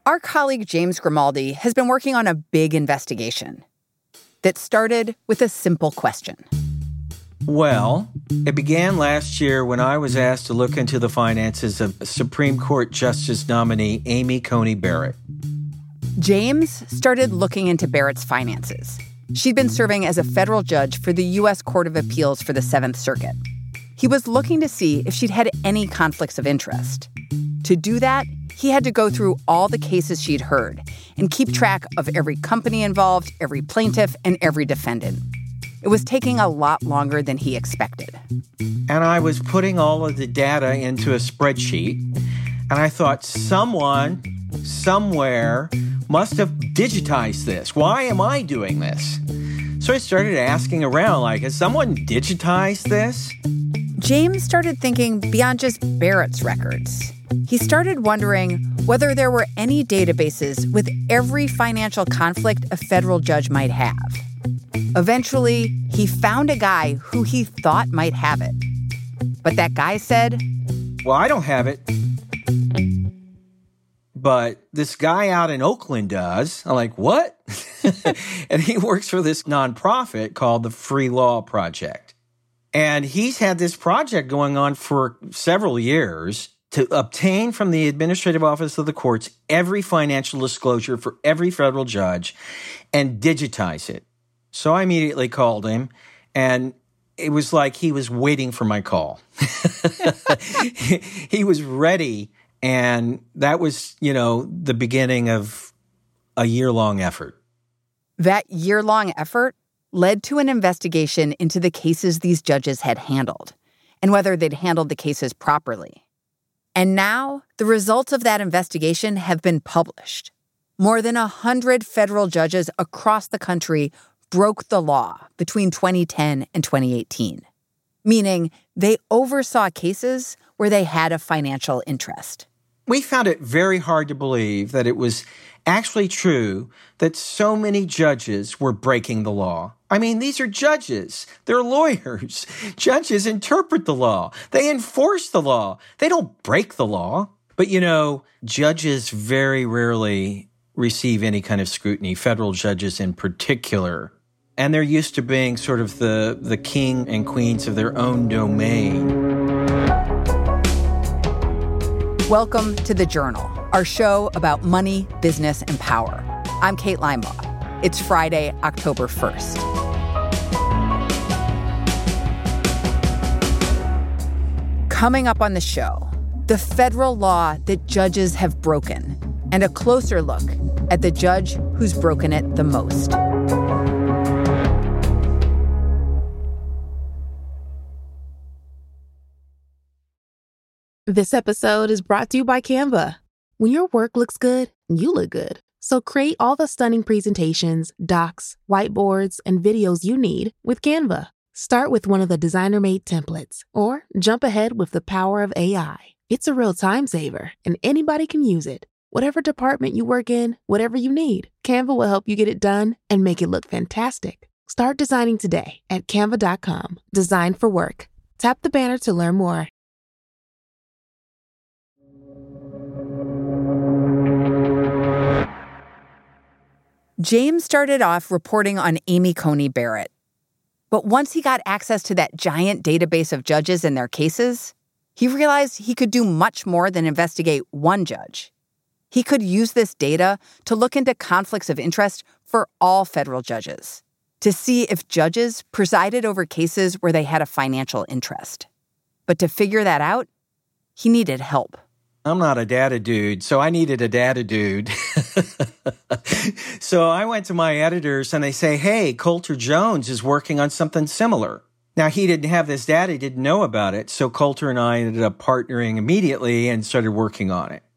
Our colleague James Grimaldi has been working on a big investigation that started with a simple question. Well, it began last year when I was asked to look into the finances of Supreme Court Justice nominee Amy Coney Barrett. James started looking into Barrett's finances. She'd been serving as a federal judge for the U.S. Court of Appeals for the Seventh Circuit. He was looking to see if she'd had any conflicts of interest. To do that, he had to go through all the cases she'd heard and keep track of every company involved, every plaintiff, and every defendant. It was taking a lot longer than he expected. And I was putting all of the data into a spreadsheet, and I thought someone, somewhere, must have digitized this. Why am I doing this? So I started asking around, has someone digitized this? James started thinking beyond just Barrett's records. He started wondering whether there were any databases with every financial conflict a federal judge might have. Eventually, he found a guy who he thought might have it. But that guy said, "Well, I don't have it. But this guy out in Oakland does." I'm like, "What?" And he works for this nonprofit called the Free Law Project. And he's had this project going on for several years to obtain from the Administrative Office of the Courts every financial disclosure for every federal judge and digitize it. So I immediately called him, and it was like he was waiting for my call. He was ready, and that was, the beginning of a year-long effort. That year-long effort led to an investigation into the cases these judges had handled and whether they'd handled the cases properly. And now, the results of that investigation have been published. More than 100 federal judges across the country broke the law between 2010 and 2018, meaning they oversaw cases where they had a financial interest. We found it very hard to believe that it was actually true that so many judges were breaking the law. I mean, these are judges. They're lawyers. Judges interpret the law. They enforce the law. They don't break the law. But, judges very rarely receive any kind of scrutiny, federal judges in particular. And they're used to being sort of the king and queens of their own domain. Welcome to The Journal, our show about money, business, and power. I'm Kate Linebaugh. It's Friday, October 1st. Coming up on the show, the federal law that judges have broken, and a closer look at the judge who's broken it the most. This episode is brought to you by Canva. When your work looks good, you look good. So create all the stunning presentations, docs, whiteboards, and videos you need with Canva. Start with one of the designer-made templates, or jump ahead with the power of AI. It's a real time saver, and anybody can use it. Whatever department you work in, whatever you need, Canva will help you get it done and make it look fantastic. Start designing today at canva.com. Design for work. Tap the banner to learn more. James started off reporting on Amy Coney Barrett. But once he got access to that giant database of judges and their cases, he realized he could do much more than investigate one judge. He could use this data to look into conflicts of interest for all federal judges, to see if judges presided over cases where they had a financial interest. But to figure that out, he needed help. I'm not a data dude, so I needed a data dude. So I went to my editors and they say, "Hey, Coulter Jones is working on something similar." Now, he didn't have this data, he didn't know about it, so Coulter and I ended up partnering immediately and started working on it.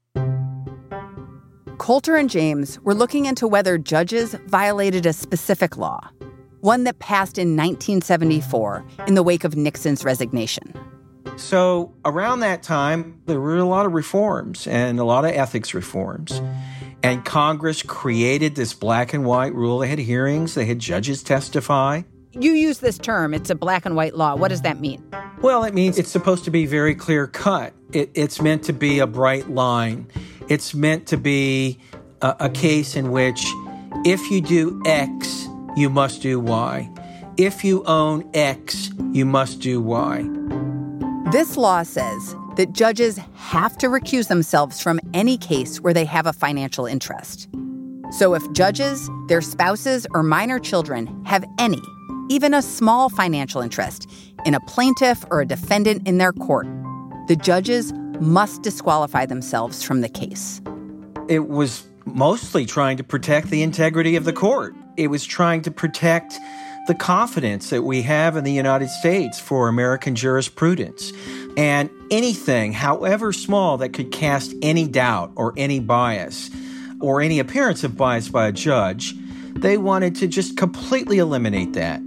Coulter and James were looking into whether judges violated a specific law, one that passed in 1974 in the wake of Nixon's resignation. So around that time, there were a lot of reforms and a lot of ethics reforms. And Congress created this black and white rule. They had hearings. They had judges testify. You use this term. It's a black and white law. What does that mean? Well, it means it's supposed to be very clear cut. It's meant to be a bright line. It's meant to be a case in which if you do X, you must do Y. If you own X, you must do Y. This law says that judges have to recuse themselves from any case where they have a financial interest. So if judges, their spouses, or minor children have any, even a small financial interest in a plaintiff or a defendant in their court, the judges must disqualify themselves from the case. It was mostly trying to protect the integrity of the court. It was trying to protect the confidence that we have in the United States for American jurisprudence. And anything, however small, that could cast any doubt or any bias or any appearance of bias by a judge, they wanted to just completely eliminate that.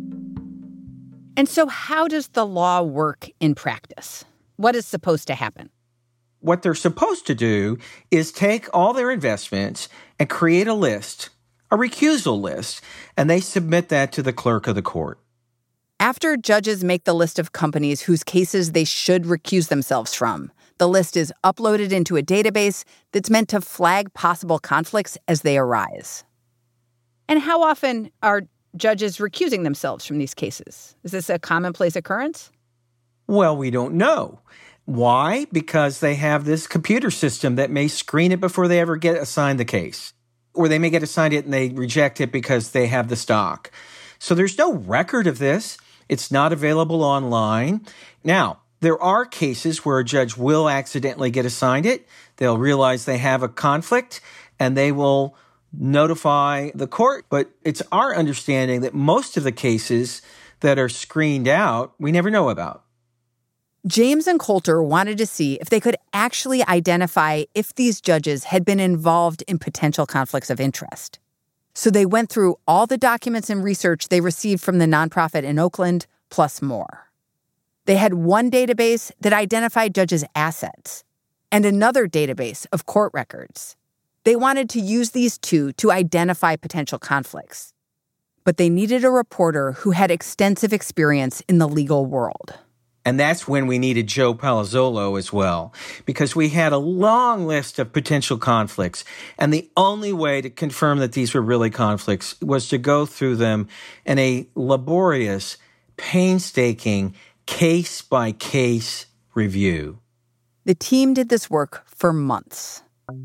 And so how does the law work in practice? What is supposed to happen? What they're supposed to do is take all their investments and create a list, a recusal list, and they submit that to the clerk of the court. After judges make the list of companies whose cases they should recuse themselves from, the list is uploaded into a database that's meant to flag possible conflicts as they arise. And how often are judges recusing themselves from these cases? Is this a commonplace occurrence? Well, we don't know. Why? Because they have this computer system that may screen it before they ever get assigned the case. Or they may get assigned it and they reject it because they have the stock. So there's no record of this. It's not available online. Now, there are cases where a judge will accidentally get assigned it. They'll realize they have a conflict and they will notify the court. But it's our understanding that most of the cases that are screened out, we never know about. James and Coulter wanted to see if they could actually identify if these judges had been involved in potential conflicts of interest. So they went through all the documents and research they received from the nonprofit in Oakland, plus more. They had one database that identified judges' assets and another database of court records. They wanted to use these two to identify potential conflicts. But they needed a reporter who had extensive experience in the legal world. And that's when we needed Joe Palazzolo as well, because we had a long list of potential conflicts. And the only way to confirm that these were really conflicts was to go through them in a laborious, painstaking, case-by-case review. The team did this work for months.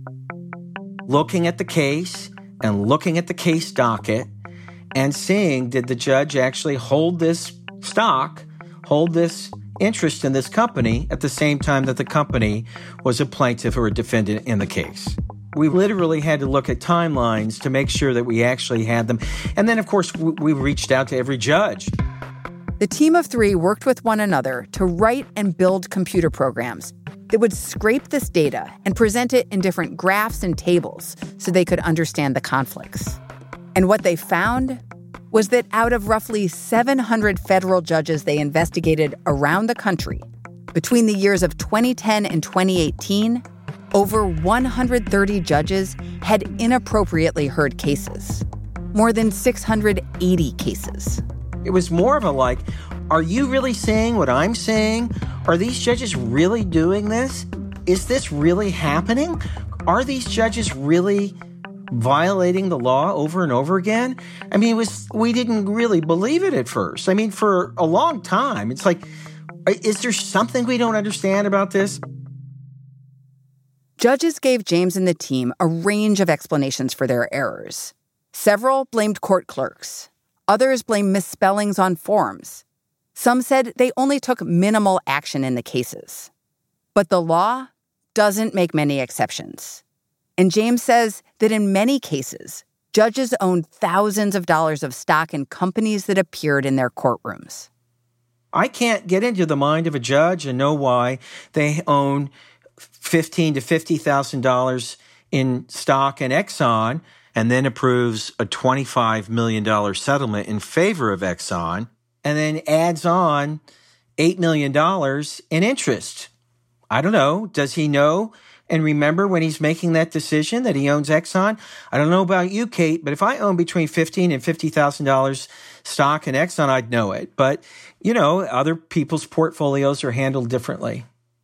Looking at the case and looking at the case docket and seeing, did the judge actually hold this stock, hold this interest in this company at the same time that the company was a plaintiff or a defendant in the case. We literally had to look at timelines to make sure that we actually had them. And then, of course, we reached out to every judge. The team of three worked with one another to write and build computer programs that would scrape this data and present it in different graphs and tables so they could understand the conflicts. And what they found was that out of roughly 700 federal judges they investigated around the country, between the years of 2010 and 2018, over 130 judges had inappropriately heard cases. More than 680 cases. It was more of a like, are you really saying what I'm saying? Are these judges really doing this? Is this really happening? Are these judges really violating the law over and over again? I mean, we didn't really believe it at first. I mean, for a long time, it's like, is there something we don't understand about this? Judges gave James and the team a range of explanations for their errors. Several blamed court clerks. Others blamed misspellings on forms. Some said they only took minimal action in the cases. But the law doesn't make many exceptions. And James says that in many cases, judges owned thousands of dollars of stock in companies that appeared in their courtrooms. I can't get into the mind of a judge and know why they own $15,000 to $50,000 in stock in Exxon and then approves a $25 million settlement in favor of Exxon and then adds on $8 million in interest. I don't know. Does he know and remember when he's making that decision that he owns Exxon? I don't know about you, Kate, but if I own between $15,000 and $50,000 stock in Exxon, I'd know it. But, you know, other people's portfolios are handled differently.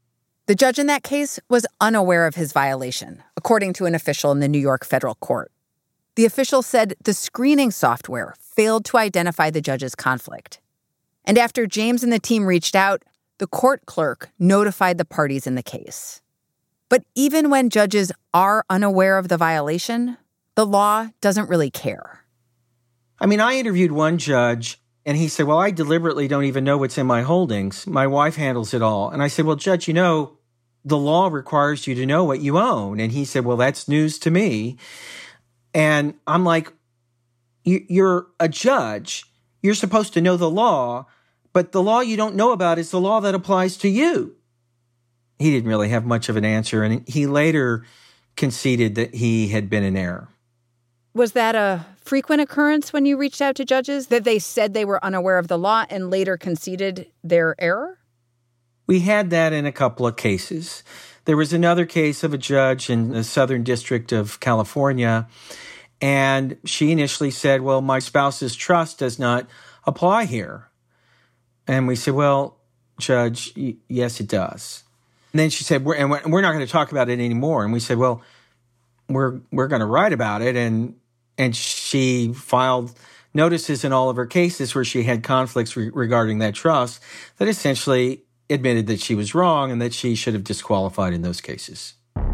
The judge in that case was unaware of his violation, according to an official in the New York federal court. The official said the screening software failed to identify the judge's conflict. And after James and the team reached out, the court clerk notified the parties in the case. But even when judges are unaware of the violation, the law doesn't really care. I mean, I interviewed one judge, and he said, well, I deliberately don't even know what's in my holdings. My wife handles it all. And I said, well, Judge, you know, the law requires you to know what you own. And he said, well, that's news to me. And I'm like, you're a judge. You're supposed to know the law, but the law you don't know about is the law that applies to you. He didn't really have much of an answer, and he later conceded that he had been in error. Was that a frequent occurrence when you reached out to judges, that they said they were unaware of the law and later conceded their error? We had that in a couple of cases. There was another case of a judge in the Southern District of California, and she initially said, well, my spouse's trust does not apply here. And we said, well, Judge, yes, it does. And then she said, we're not going to talk about it anymore. And we said, well, we're going to write about it. And she filed notices in all of her cases where she had conflicts regarding that trust that essentially admitted that she was wrong and that she should have disqualified in those cases.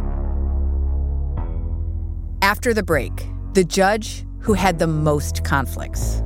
After the break, the judge who had the most conflicts.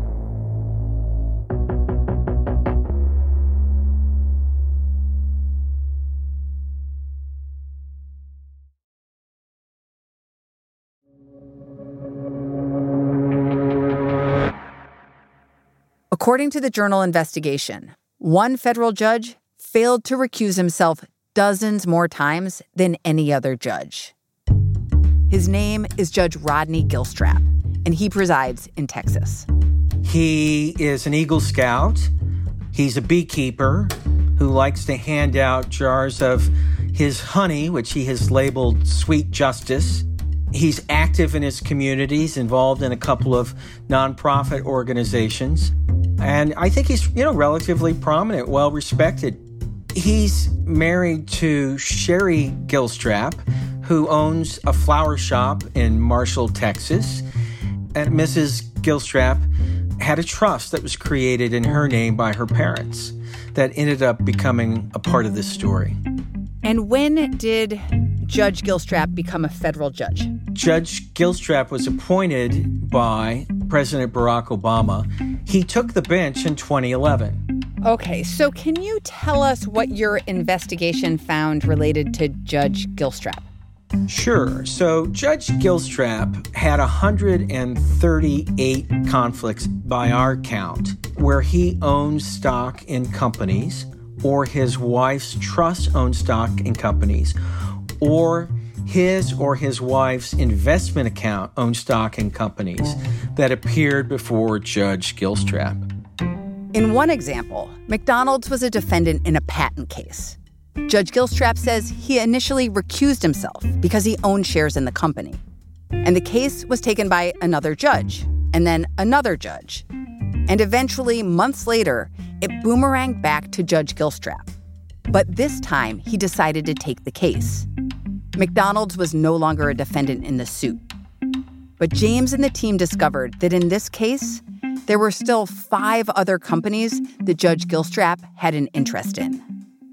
According to the Journal investigation, one federal judge failed to recuse himself dozens more times than any other judge. His name is Judge Rodney Gilstrap, and he presides in Texas. He is an Eagle Scout. He's a beekeeper who likes to hand out jars of his honey, which he has labeled Sweet Justice. He's active in his communities, involved in a couple of nonprofit organizations. And I think he's, relatively prominent, well-respected. He's married to Sherry Gilstrap, who owns a flower shop in Marshall, Texas. And Mrs. Gilstrap had a trust that was created in her name by her parents that ended up becoming a part of this story. And when did Judge Gilstrap become a federal judge? Judge Gilstrap was appointed by President Barack Obama. He took the bench in 2011. Okay, so can you tell us what your investigation found related to Judge Gilstrap? Sure. So Judge Gilstrap had 138 conflicts by our count where he owned stock in companies, or his wife's trust owned stock in companies, or his wife's investment account owned stock in companies that appeared before Judge Gilstrap. In one example, McDonald's was a defendant in a patent case. Judge Gilstrap says he initially recused himself because he owned shares in the company. And the case was taken by another judge, and then another judge. And eventually, months later, it boomeranged back to Judge Gilstrap. But this time, he decided to take the case. McDonald's was no longer a defendant in the suit. But James and the team discovered that in this case, there were still 5 other companies that Judge Gilstrap had an interest in.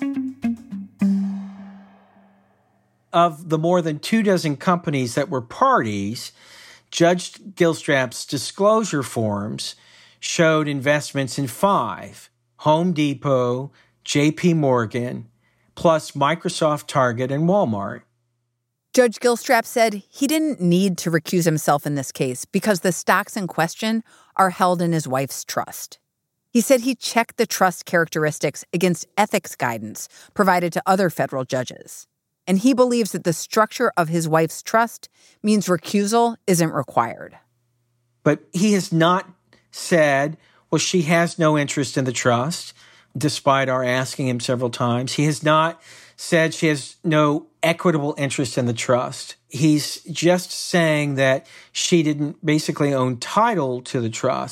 Of the more than 24 companies that were parties, Judge Gilstrap's disclosure forms showed investments in 5: Home Depot, J.P. Morgan, plus Microsoft, Target, and Walmart. Judge Gilstrap said he didn't need to recuse himself in this case because the stocks in question are held in his wife's trust. He said he checked the trust characteristics against ethics guidance provided to other federal judges. And he believes that the structure of his wife's trust means recusal isn't required. But he has not said, well, she has no interest in the trust, despite our asking him several times. He has not said she has no equitable interest in the trust. He's just saying that she didn't basically own title to the trust.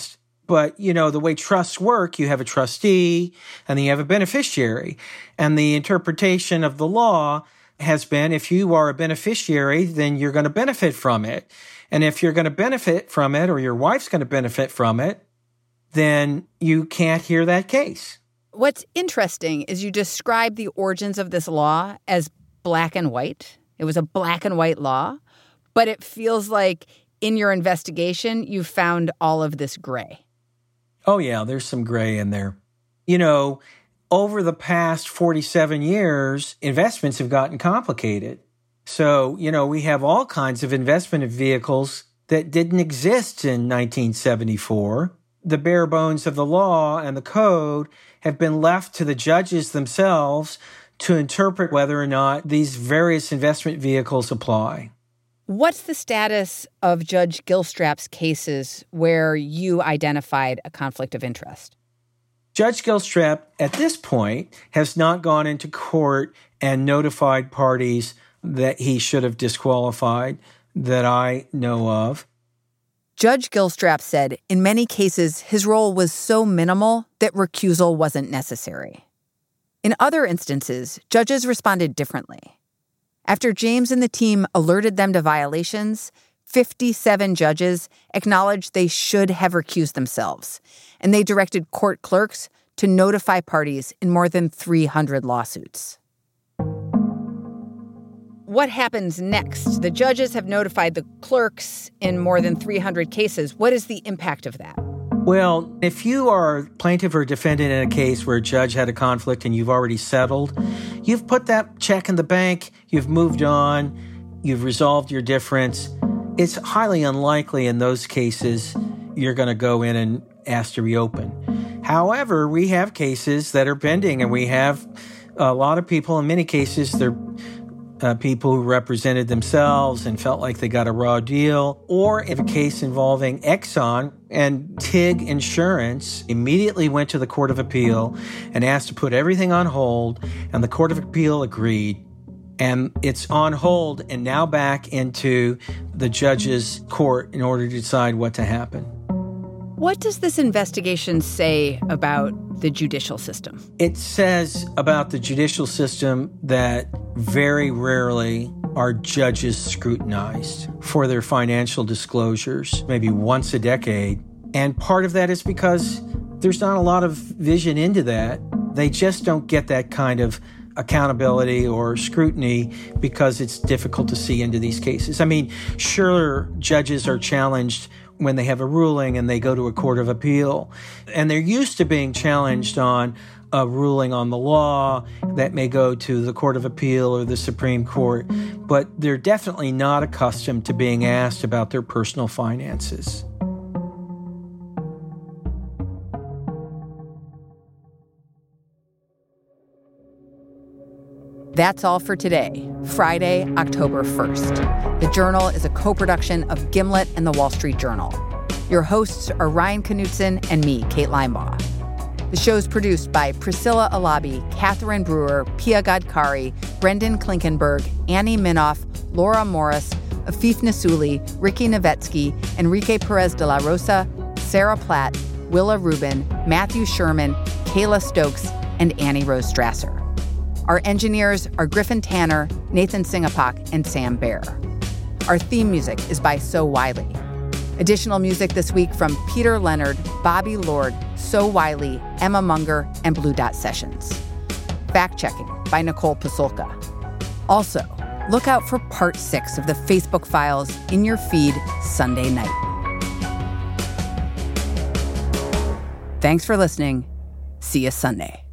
But, the way trusts work, you have a trustee and then you have a beneficiary. And the interpretation of the law has been if you are a beneficiary, then you're going to benefit from it. And if you're going to benefit from it or your wife's going to benefit from it, then you can't hear that case. What's interesting is you describe the origins of this law as black and white. It was a black and white law, but it feels like in your investigation, you found all of this gray. Oh, yeah, there's some gray in there. Over the past 47 years, investments have gotten complicated. So, we have all kinds of investment vehicles that didn't exist in 1974. The bare bones of the law and the code have been left to the judges themselves to interpret whether or not these various investment vehicles apply. What's the status of Judge Gilstrap's cases where you identified a conflict of interest? Judge Gilstrap, at this point, has not gone into court and notified parties that he should have disqualified that I know of. Judge Gilstrap said in many cases his role was so minimal that recusal wasn't necessary. In other instances, judges responded differently. After James and the team alerted them to violations, 57 judges acknowledged they should have recused themselves, and they directed court clerks to notify parties in more than 300 lawsuits. What happens next? The judges have notified the clerks in more than 300 cases. What is the impact of that? Well, if you are a plaintiff or defendant in a case where a judge had a conflict and you've already settled, you've put that check in the bank, you've moved on, you've resolved your difference. It's highly unlikely in those cases you're going to go in and ask to reopen. However, we have cases that are pending, and we have a lot of people, in many cases, they're people who represented themselves and felt like they got a raw deal, or if a case involving Exxon and TIG Insurance immediately went to the Court of Appeal and asked to put everything on hold, and the Court of Appeal agreed, and it's on hold and now back into the judge's court in order to decide what to happen. What does this investigation say about the judicial system? It says about the judicial system that very rarely are judges scrutinized for their financial disclosures, maybe once a decade. And part of that is because there's not a lot of vision into that. They just don't get that kind of accountability or scrutiny because it's difficult to see into these cases. I mean, sure, judges are challenged when they have a ruling and they go to a court of appeal. And they're used to being challenged on a ruling on the law that may go to the Court of Appeal or the Supreme Court, but they're definitely not accustomed to being asked about their personal finances. That's all for today, Friday, October 1st. The Journal is a co-production of Gimlet and The Wall Street Journal. Your hosts are Ryan Knutson and me, Kate Linebaugh. The show's produced by Priscilla Alabi, Catherine Brewer, Pia Gadkari, Brendan Klinkenberg, Annie Minoff, Laura Morris, Afif Nassouli, Ricky Novetsky, Enrique Perez de la Rosa, Sarah Platt, Willa Rubin, Matthew Sherman, Kayla Stokes, and Annie Rose Strasser. Our engineers are Griffin Tanner, Nathan Singapak, and Sam Baer. Our theme music is by So Wiley. Additional music this week from Peter Leonard, Bobby Lord, So Wiley, Emma Munger, and Blue Dot Sessions. Fact-checking by Nicole Pasulka. Also, look out for Part 6 of the Facebook Files in your feed Sunday night. Thanks for listening. See you Sunday.